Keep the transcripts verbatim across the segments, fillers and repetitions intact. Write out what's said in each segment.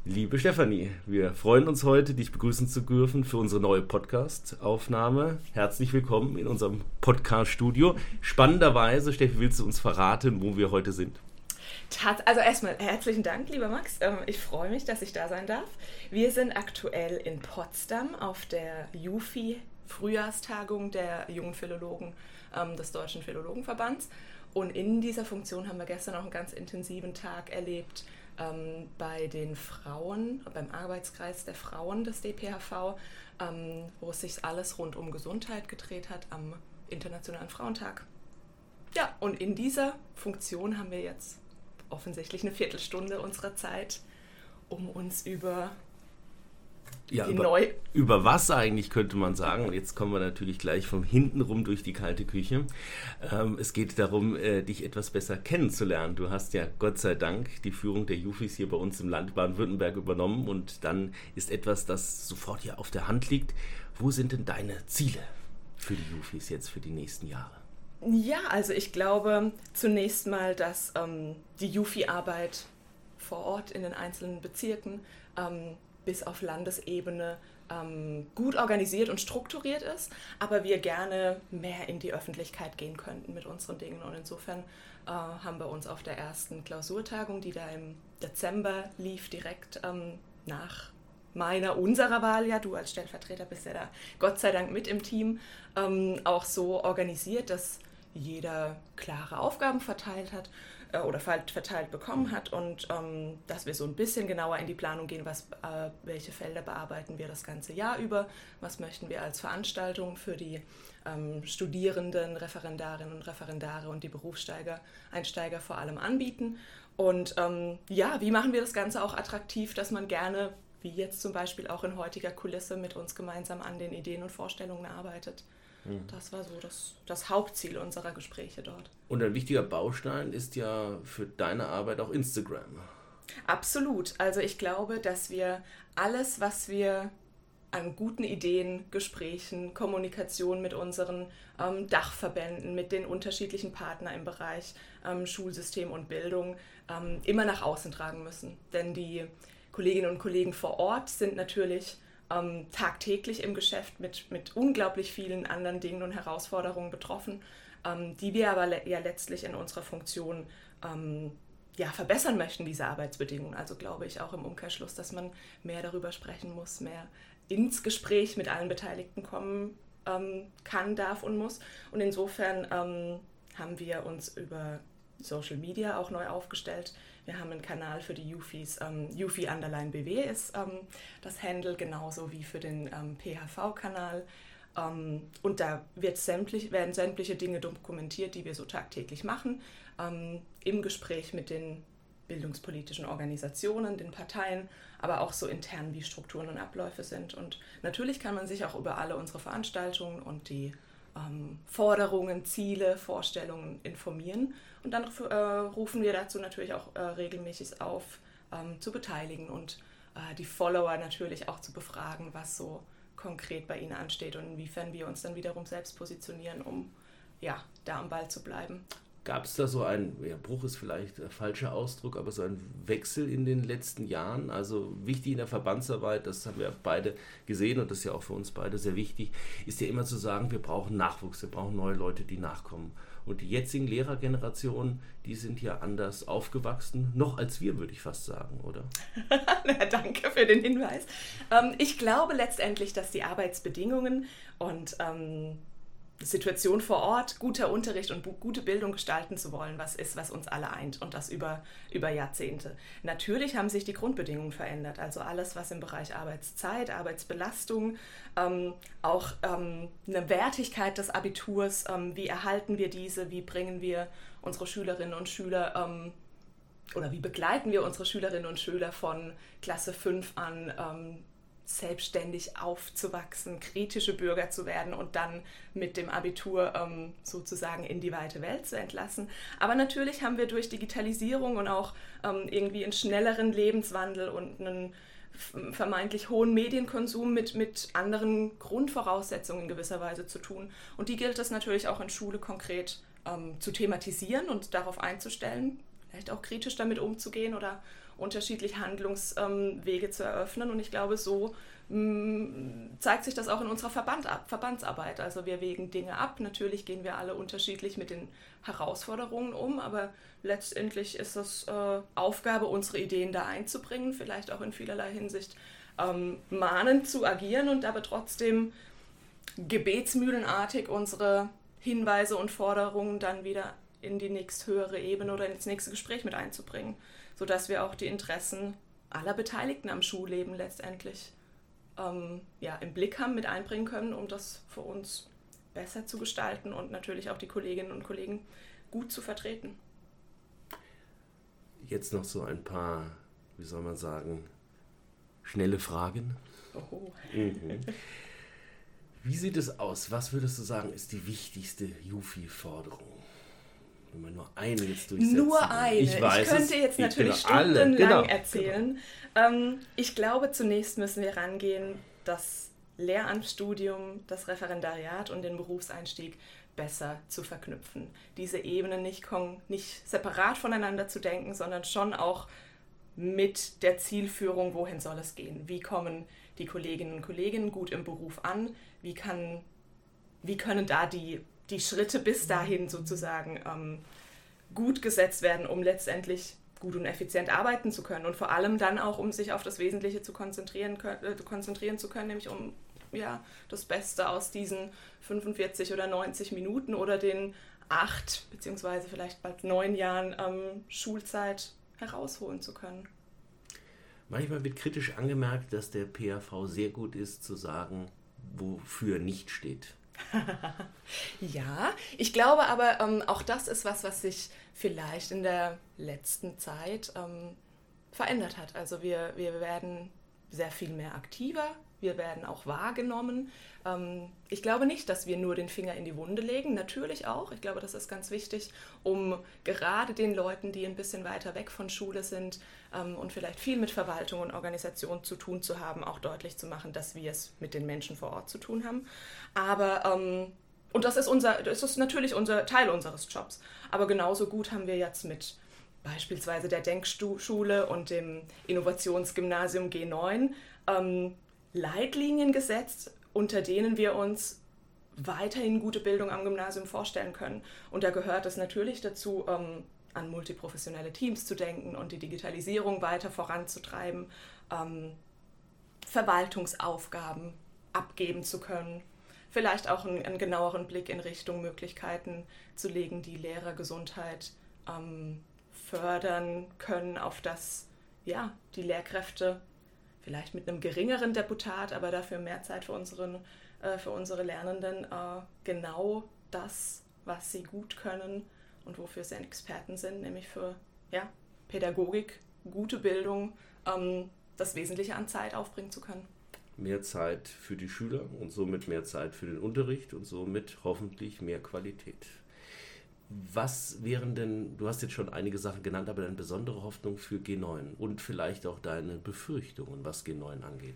Liebe Stefanie, wir freuen uns heute, dich begrüßen zu dürfen für unsere neue Podcast-Aufnahme. Herzlich willkommen in unserem Podcast-Studio. Spannenderweise, Steffi, willst du uns verraten, wo wir heute sind? Also erstmal herzlichen Dank, lieber Max. Ich freue mich, dass ich da sein darf. Wir sind aktuell in Potsdam auf der J U F I Frühjahrstagung der jungen Philologen des Deutschen Philologenverbands. Und in dieser Funktion haben wir gestern auch einen ganz intensiven Tag erlebt ähm, bei den Frauen, beim Arbeitskreis der Frauen des D P H V, ähm, wo es sich alles rund um Gesundheit gedreht hat am Internationalen Frauentag. Ja, und in dieser Funktion haben wir jetzt offensichtlich eine Viertelstunde unserer Zeit, um uns über Ja, die über, neu... über was eigentlich, könnte man sagen. Und jetzt kommen wir natürlich gleich von hinten rum durch die kalte Küche. Ähm, es geht darum, äh, dich etwas besser kennenzulernen. Du hast ja Gott sei Dank die Führung der J U F Is hier bei uns im Land Baden-Württemberg übernommen. Und dann ist etwas, das sofort hier auf der Hand liegt. Wo sind denn deine Ziele für die J U F Is jetzt für die nächsten Jahre? Ja, also ich glaube zunächst mal, dass ähm, die J U F I-Arbeit vor Ort in den einzelnen Bezirken ähm, bis auf Landesebene ähm, gut organisiert und strukturiert ist, aber wir gerne mehr in die Öffentlichkeit gehen könnten mit unseren Dingen. Und insofern äh, haben wir uns auf der ersten Klausurtagung, die da im Dezember lief, direkt ähm, nach meiner, unserer Wahl, ja, du als Stellvertreter bist ja da Gott sei Dank mit im Team, ähm, auch so organisiert, dass jeder klare Aufgaben verteilt hat äh, oder verteilt bekommen hat und ähm, dass wir so ein bisschen genauer in die Planung gehen, was, äh, welche Felder bearbeiten wir das ganze Jahr über, was möchten wir als Veranstaltung für die ähm, Studierenden, Referendarinnen und Referendare und die Berufssteiger, Einsteiger vor allem anbieten und ähm, ja, wie machen wir das Ganze auch attraktiv, dass man gerne, wie jetzt zum Beispiel auch in heutiger Kulisse, mit uns gemeinsam an den Ideen und Vorstellungen arbeitet. Das war so das, das Hauptziel unserer Gespräche dort. Und ein wichtiger Baustein ist ja für deine Arbeit auch Instagram. Absolut. Also ich glaube, dass wir alles, was wir an guten Ideen, Gesprächen, Kommunikation mit unseren ähm, Dachverbänden, mit den unterschiedlichen Partnern im Bereich ähm, Schulsystem und Bildung ähm, immer nach außen tragen müssen. Denn die Kolleginnen und Kollegen vor Ort sind natürlich Ähm, tagtäglich im Geschäft mit, mit unglaublich vielen anderen Dingen und Herausforderungen betroffen, ähm, die wir aber le- ja letztlich in unserer Funktion ähm, ja, verbessern möchten, diese Arbeitsbedingungen. Also glaube ich auch im Umkehrschluss, dass man mehr darüber sprechen muss, mehr ins Gespräch mit allen Beteiligten kommen ähm, kann, darf und muss. Und insofern ähm, haben wir uns über Social Media auch neu aufgestellt. Wir haben einen Kanal für die J U F Is, ähm, J U F I Underline B W ist ähm, das Handle, genauso wie für den ähm, P H V-Kanal. Ähm, und da wird sämtlich, werden sämtliche Dinge dokumentiert, die wir so tagtäglich machen, ähm, im Gespräch mit den bildungspolitischen Organisationen, den Parteien, aber auch so intern, wie Strukturen und Abläufe sind. Und natürlich kann man sich auch über alle unsere Veranstaltungen und die Ähm, Forderungen, Ziele, Vorstellungen informieren. Und dann äh, rufen wir dazu natürlich auch äh, regelmäßig auf, ähm, zu beteiligen und äh, die Follower natürlich auch zu befragen, was so konkret bei ihnen ansteht und inwiefern wir uns dann wiederum selbst positionieren, um ja, da am Ball zu bleiben. Gab es da so einen, ja, Bruch ist vielleicht der falsche Ausdruck, aber so einen Wechsel in den letzten Jahren? Also wichtig in der Verbandsarbeit, das haben wir beide gesehen und das ist ja auch für uns beide sehr wichtig, ist ja immer zu sagen, wir brauchen Nachwuchs, wir brauchen neue Leute, die nachkommen. Und die jetzigen Lehrergenerationen, die sind ja anders aufgewachsen, noch als wir, würde ich fast sagen, oder? Na, danke für den Hinweis. Ähm, ich glaube letztendlich, dass die Arbeitsbedingungen und ähm, Situation vor Ort, guter Unterricht und gute Bildung gestalten zu wollen, was ist, was uns alle eint und das über, über Jahrzehnte. Natürlich haben sich die Grundbedingungen verändert, also alles, was im Bereich Arbeitszeit, Arbeitsbelastung, ähm, auch ähm, eine Wertigkeit des Abiturs, ähm, wie erhalten wir diese, wie bringen wir unsere Schülerinnen und Schüler ähm, oder wie begleiten wir unsere Schülerinnen und Schüler von Klasse fünf an, ähm, selbstständig aufzuwachsen, kritische Bürger zu werden und dann mit dem Abitur ähm, sozusagen in die weite Welt zu entlassen. Aber natürlich haben wir durch Digitalisierung und auch ähm, irgendwie einen schnelleren Lebenswandel und einen vermeintlich hohen Medienkonsum mit, mit anderen Grundvoraussetzungen in gewisser Weise zu tun. Und die gilt es natürlich auch in Schule konkret ähm, zu thematisieren und darauf einzustellen, vielleicht auch kritisch damit umzugehen oder unterschiedliche Handlungswege ähm, zu eröffnen. Und ich glaube, so mh, zeigt sich das auch in unserer Verband ab, Verbandsarbeit. Also wir wägen Dinge ab. Natürlich gehen wir alle unterschiedlich mit den Herausforderungen um, aber letztendlich ist es äh, Aufgabe, unsere Ideen da einzubringen, vielleicht auch in vielerlei Hinsicht ähm, mahnend zu agieren und aber trotzdem gebetsmühlenartig unsere Hinweise und Forderungen dann wieder in die nächsthöhere Ebene oder ins nächste Gespräch mit einzubringen, sodass wir auch die Interessen aller Beteiligten am Schulleben letztendlich ähm, ja, im Blick haben, mit einbringen können, um das für uns besser zu gestalten und natürlich auch die Kolleginnen und Kollegen gut zu vertreten. Jetzt noch so ein paar, wie soll man sagen, schnelle Fragen. Oho. Mhm. Wie sieht es aus? Was würdest du sagen, ist die wichtigste Jufi-Forderung? Wenn man nur eine jetzt durchsetzen will. Nur eine. Ich, weiß ich könnte es. jetzt Ich natürlich stundenlang genau, genau, erzählen. Genau. Ähm, ich glaube, zunächst müssen wir rangehen, das Lehramtsstudium, das Referendariat und den Berufseinstieg besser zu verknüpfen. Diese Ebenen nicht, nicht separat voneinander zu denken, sondern schon auch mit der Zielführung, wohin soll es gehen? Wie kommen die Kolleginnen und Kollegen gut im Beruf an? Wie, kann, wie können da die, die Schritte bis dahin sozusagen ähm, gut gesetzt werden, um letztendlich gut und effizient arbeiten zu können und vor allem dann auch, um sich auf das Wesentliche zu konzentrieren, äh, konzentrieren zu können, nämlich um ja, das Beste aus diesen fünfundvierzig oder neunzig Minuten oder den acht beziehungsweise vielleicht bald neun Jahren ähm, Schulzeit herausholen zu können. Manchmal wird kritisch angemerkt, dass der P A V sehr gut ist, zu sagen, wofür nicht steht. Ja, ich glaube aber, ähm, auch das ist was, was sich vielleicht in der letzten Zeit ähm, verändert hat. Also wir, wir werden sehr viel mehr aktiver, wir werden auch wahrgenommen. Ähm, ich glaube nicht, dass wir nur den Finger in die Wunde legen, natürlich auch. Ich glaube, das ist ganz wichtig, um gerade den Leuten, die ein bisschen weiter weg von Schule sind ähm, und vielleicht viel mit Verwaltung und Organisation zu tun zu haben, auch deutlich zu machen, dass wir es mit den Menschen vor Ort zu tun haben. Aber, ähm, und das ist, unser, das ist natürlich unser Teil unseres Jobs, aber genauso gut haben wir jetzt mit beispielsweise der Denkschule und dem Innovationsgymnasium G neun ähm, Leitlinien gesetzt, unter denen wir uns weiterhin gute Bildung am Gymnasium vorstellen können. Und da gehört es natürlich dazu, ähm, an multiprofessionelle Teams zu denken und die Digitalisierung weiter voranzutreiben, ähm, Verwaltungsaufgaben abgeben zu können, vielleicht auch einen, einen genaueren Blick in Richtung Möglichkeiten zu legen, die Lehrergesundheit ähm, fördern können, auf das ja, die Lehrkräfte vielleicht mit einem geringeren Deputat, aber dafür mehr Zeit für, unseren, äh, für unsere Lernenden, äh, genau das, was sie gut können und wofür sie Experten sind, nämlich für ja, Pädagogik, gute Bildung, ähm, das Wesentliche an Zeit aufbringen zu können. Mehr Zeit für die Schüler und somit mehr Zeit für den Unterricht und somit hoffentlich mehr Qualität. Was wären denn, du hast jetzt schon einige Sachen genannt, aber deine besondere Hoffnung für G neun und vielleicht auch deine Befürchtungen, was G neun angeht?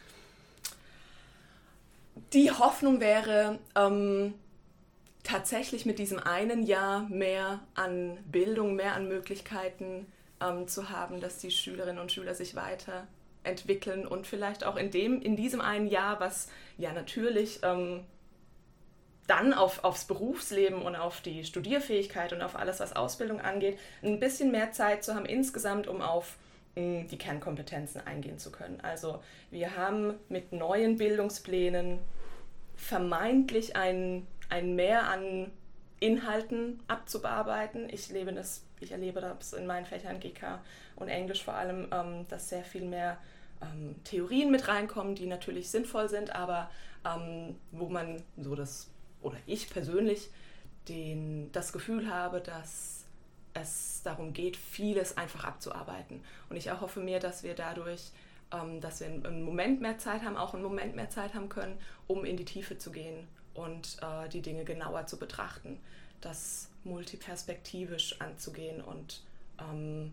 Die Hoffnung wäre, ähm, tatsächlich mit diesem einen Jahr mehr an Bildung, mehr an Möglichkeiten ähm, zu haben, dass die Schülerinnen und Schüler sich weiterentwickeln und vielleicht auch in, dem, in diesem einen Jahr, was ja natürlich ähm, dann auf, aufs Berufsleben und auf die Studierfähigkeit und auf alles, was Ausbildung angeht, ein bisschen mehr Zeit zu haben insgesamt, um auf mh, die Kernkompetenzen eingehen zu können. Also wir haben mit neuen Bildungsplänen vermeintlich ein, ein Mehr an Inhalten abzubearbeiten. Ich, lebe das, ich erlebe das in meinen Fächern G K und Englisch vor allem, ähm, dass sehr viel mehr ähm, Theorien mit reinkommen, die natürlich sinnvoll sind, aber ähm, wo man so das oder ich persönlich den, das Gefühl habe, dass es darum geht, vieles einfach abzuarbeiten. Und ich erhoffe mir, dass wir dadurch, ähm, dass wir einen Moment mehr Zeit haben, auch einen Moment mehr Zeit haben können, um in die Tiefe zu gehen und äh, die Dinge genauer zu betrachten, das multiperspektivisch anzugehen und ähm,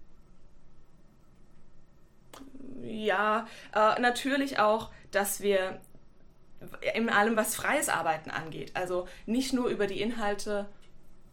ja, äh, natürlich auch, dass wir in allem, was freies Arbeiten angeht. Also nicht nur über die Inhalte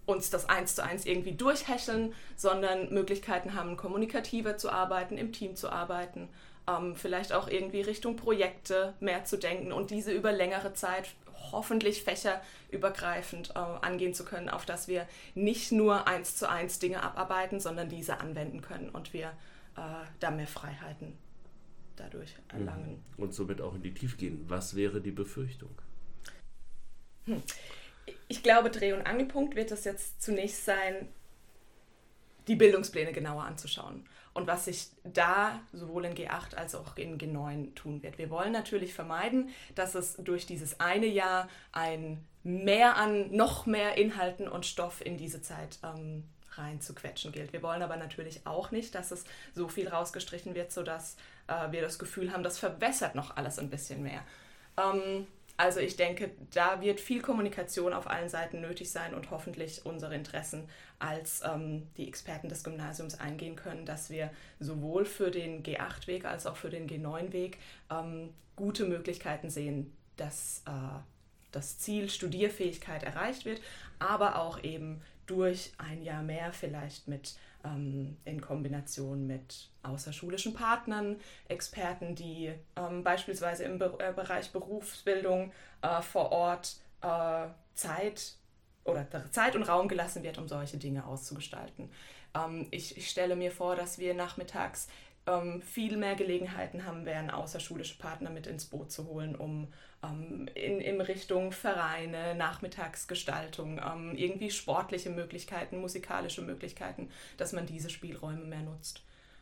uns das eins zu eins irgendwie durchhäscheln, sondern Möglichkeiten haben, kommunikativer zu arbeiten, im Team zu arbeiten, ähm, vielleicht auch irgendwie Richtung Projekte mehr zu denken und diese über längere Zeit hoffentlich fächerübergreifend äh, angehen zu können, auf dass wir nicht nur eins zu eins Dinge abarbeiten, sondern diese anwenden können und wir äh, da mehr Freiheiten dadurch erlangen. Und somit auch in die Tiefe gehen. Was wäre die Befürchtung? Hm. Ich glaube, Dreh- und Angelpunkt wird es jetzt zunächst sein, die Bildungspläne genauer anzuschauen und was sich da sowohl in G acht als auch in G neun tun wird. Wir wollen natürlich vermeiden, dass es durch dieses eine Jahr ein Mehr an noch mehr Inhalten und Stoff in diese Zeit ähm, rein zu quetschen gilt. Wir wollen aber natürlich auch nicht, dass es so viel rausgestrichen wird, sodass äh, wir das Gefühl haben, das verwässert noch alles ein bisschen mehr. Ähm, Also ich denke, da wird viel Kommunikation auf allen Seiten nötig sein und hoffentlich unsere Interessen als ähm, die Experten des Gymnasiums eingehen können, dass wir sowohl für den G acht Weg als auch für den G neun Weg ähm, gute Möglichkeiten sehen, dass äh, das Ziel Studierfähigkeit erreicht wird, aber auch eben durch ein Jahr mehr vielleicht mit ähm, in Kombination mit außerschulischen Partnern, Experten, die ähm, beispielsweise im Be- äh, Bereich Berufsbildung äh, vor Ort äh, Zeit oder Zeit und Raum gelassen wird, um solche Dinge auszugestalten. Ähm, ich, ich stelle mir vor, dass wir nachmittags ähm, viel mehr Gelegenheiten haben werden, außerschulische Partner mit ins Boot zu holen, um ähm, in, in Richtung Vereine, Nachmittagsgestaltung, ähm, irgendwie sportliche Möglichkeiten, musikalische Möglichkeiten, dass man diese Spielräume mehr nutzt.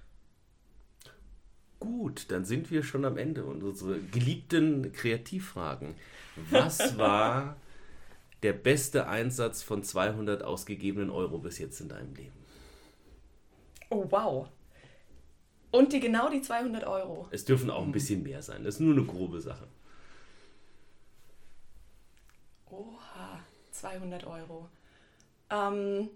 Gut, dann sind wir schon am Ende und unsere geliebten Kreativfragen. Was war der beste Einsatz von zweihundert ausgegebenen Euro bis jetzt in deinem Leben? Oh, wow. Und die genau die zweihundert Euro. Es dürfen auch ein bisschen mehr sein. Das ist nur eine grobe Sache. Oha, zweihundert Euro. Ähm,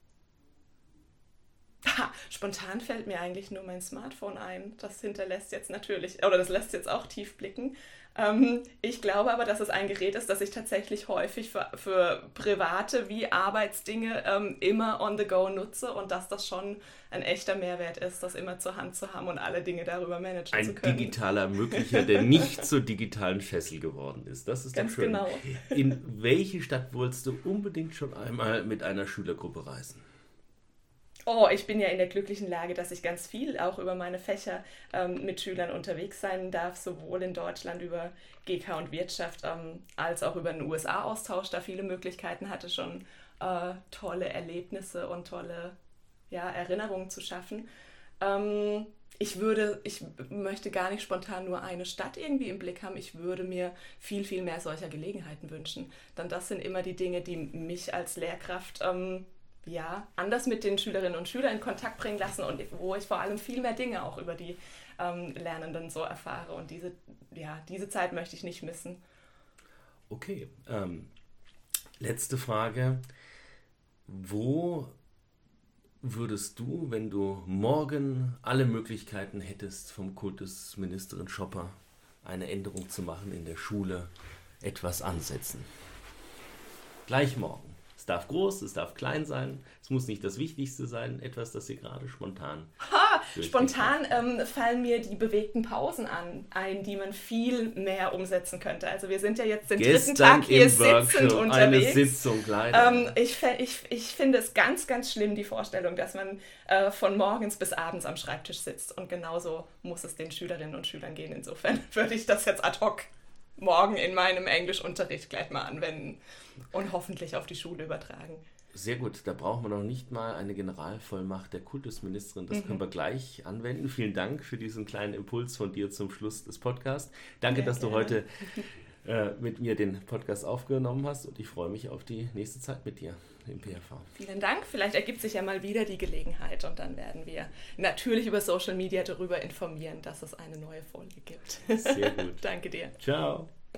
ha, spontan fällt mir eigentlich nur mein Smartphone ein. Das hinterlässt jetzt natürlich, oder das lässt jetzt auch tief blicken. Ähm, ich glaube aber, dass es ein Gerät ist, das ich tatsächlich häufig für, für private wie Arbeitsdinge ähm, immer on the go nutze und dass das schon ein echter Mehrwert ist, das immer zur Hand zu haben und alle Dinge darüber managen ein zu können. Ein digitaler Ermöglicher, der nicht zur digitalen Schessel geworden ist. Das ist ganz doch schön. Genau. In welche Stadt wolltest du unbedingt schon einmal mit einer Schülergruppe reisen? Oh, ich bin ja in der glücklichen Lage, dass ich ganz viel auch über meine Fächer ähm, mit Schülern unterwegs sein darf, sowohl in Deutschland über G K und Wirtschaft ähm, als auch über den U S A-Austausch, da viele Möglichkeiten hatte, schon äh, tolle Erlebnisse und tolle ja, Erinnerungen zu schaffen. Ähm, ich würde, ich möchte gar nicht spontan nur eine Stadt irgendwie im Blick haben, ich würde mir viel, viel mehr solcher Gelegenheiten wünschen. Denn das sind immer die Dinge, die mich als Lehrkraft ähm, ja, anders mit den Schülerinnen und Schülern in Kontakt bringen lassen und wo ich vor allem viel mehr Dinge auch über die ähm, Lernenden so erfahre. Und diese, ja, diese Zeit möchte ich nicht missen. Okay, ähm, letzte Frage. Wo würdest du, wenn du morgen alle Möglichkeiten hättest, vom Kultusministerin Schopper eine Änderung zu machen in der Schule, etwas ansetzen? Gleich morgen. Es darf groß, es darf klein sein, es muss nicht das Wichtigste sein, etwas, das ihr gerade spontan... Ha, spontan ähm, fallen mir die bewegten Pausen an, ein, die man viel mehr umsetzen könnte. Also wir sind ja jetzt den Gestern dritten Tag hier Workshop, sitzend unterwegs. Eine Sitzung, leider. Ähm, ich, ich, ich finde es ganz, ganz schlimm, die Vorstellung, dass man äh, von morgens bis abends am Schreibtisch sitzt. Und genauso muss es den Schülerinnen und Schülern gehen. Insofern würde ich das jetzt ad hoc morgen in meinem Englischunterricht gleich mal anwenden und hoffentlich auf die Schule übertragen. Sehr gut, da brauchen wir noch nicht mal eine Generalvollmacht der Kultusministerin. Das mhm. können wir gleich anwenden. Vielen Dank für diesen kleinen Impuls von dir zum Schluss des Podcasts. Danke, ja, dass gerne. du heute äh, mit mir den Podcast aufgenommen hast und ich freue mich auf die nächste Zeit mit dir im P R V. Vielen Dank. Vielleicht ergibt sich ja mal wieder die Gelegenheit und dann werden wir natürlich über Social Media darüber informieren, dass es eine neue Folge gibt. Sehr gut. Danke dir. Ciao.